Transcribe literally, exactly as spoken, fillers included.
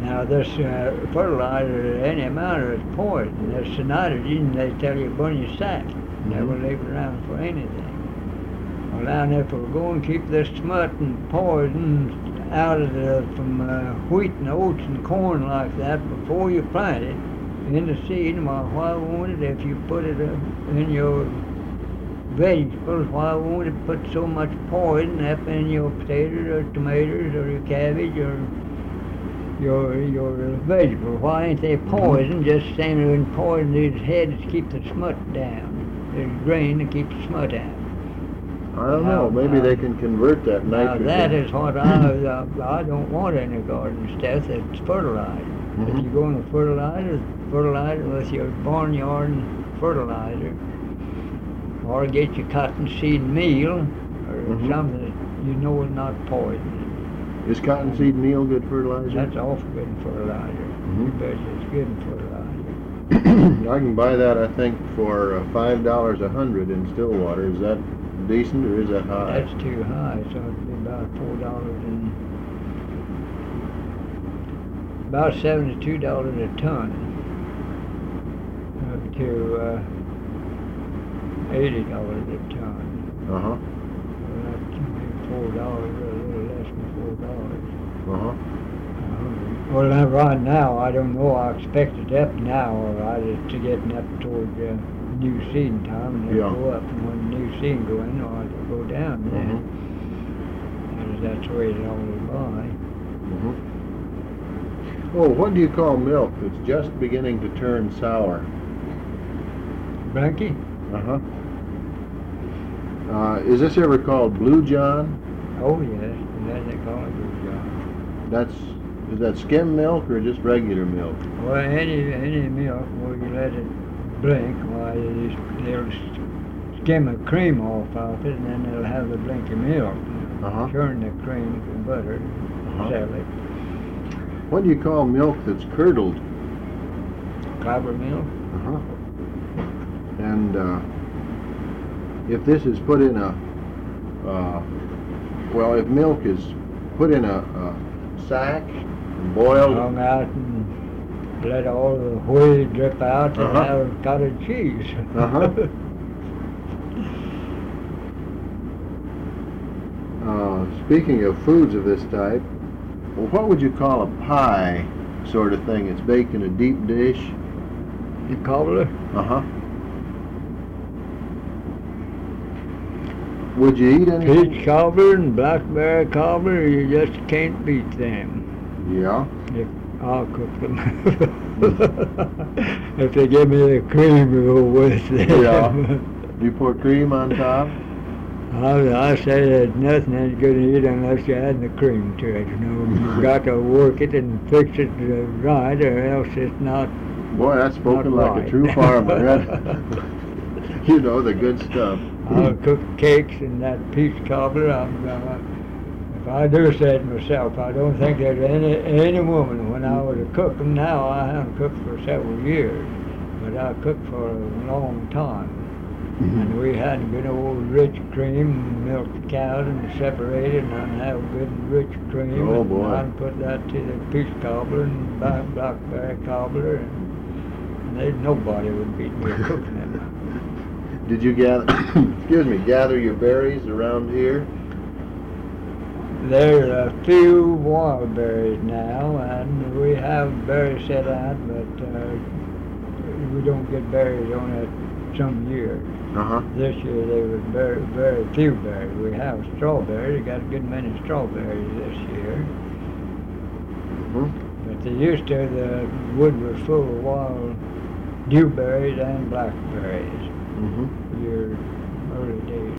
Now this uh, fertilizer, any amount of it's poison. This nitrogen, they tell you burn your sack. Mm-hmm. Never leave it around for anything. Well, now if we're going to keep this smut and poison out of the, from uh, wheat and oats and corn like that before you plant it in the seed, well, why won't it, if you put it uh, in your vegetables, why won't it put so much poison up in your potatoes or tomatoes or your cabbage or your your vegetables? Why ain't they poison? Just standing in poison these heads to keep the smut down. There's grain to keep the smut out. I don't know. Now, Maybe uh, they can convert that Now nitrogen. that is what I uh, I don't want in the garden stuff. It's fertilizer. Mhm. If you're going to fertilizer, fertilizer with your barnyard fertilizer, or get your cottonseed meal or Mhm. something that you know is not poison. Is cottonseed meal good fertilizer? That's awful good in fertilizer. Mhm. You bet you it's good in fertilizer. I can buy that, I think, for uh, five dollars a hundred in Stillwater. Is that decent or is that high? That's too high, so it'd be about four dollars and about seventy-two dollars a ton, up to uh, eighty dollars a ton. Uh huh. Well, that's four dollars, a little less than four dollars. Uh huh. Uh, well, now, right now, I don't know. I expect it up now, or I just to getting up toward uh, new seeding time, and it'll Yeah. go up, and when the new seeding go in, or it'll go down then. And that's the way it always by. Mm-hmm. Oh, what do you call milk that's just beginning to turn sour? Blanky? Uh-huh. Uh, is this ever called Blue John? Oh yes, that's they call it Blue John. That's, is that skim milk or just regular milk? Well, any any milk where you let it blink, why they just- they'll skim the cream off of it, and then they'll have the blinky milk. Uh-huh. Churn the cream for butter, Uh-huh. sell it. What do you call milk that's curdled? Clabber milk. Uh-huh. And uh, if this is put in a, uh, well, if milk is put in a, a sack, and boiled, Hung out and let all the whey drip out and Uh-huh. have cottage cheese. Uh-huh. Uh, speaking of foods of this type, well, what would you call a pie sort of thing? It's baked in a deep dish. The cobbler. Uh-huh. Would you eat anything? Peach cobbler and blackberry cobbler, you just can't beat them. Yeah. If I'll cook them. If they give me the cream to go with it. Yeah. You pour cream on top? I, I say there's nothing that's good to eat unless you add the cream to it. You know, you got to work it and fix it uh, right, or else it's not. Boy, that's spoken Not like right. a true farmer. You know the good stuff. I'll cook cakes and that peach cobbler. I'm, uh, if I do say it myself, I don't think there's any any woman when I was a cook. Now I haven't cooked for several years, but I cooked for a long time. And we had good old rich cream, milked the cows and separated, and I'd have good rich cream. Oh, and boy. I'd put that to the peach cobbler and black blackberry cobbler, and, and they, nobody would beat me cooking them. Did you gather, excuse me, gather your berries around here? There's a few wild berries now, and we have berries set out, but uh, we don't get berries on it some years. Uh-huh. This year there was very, very few berries. We have strawberries. We got a good many strawberries this year. Mm-hmm. But they used to, the wood was full of wild dewberries and blackberries. Mm-hmm. Your early days.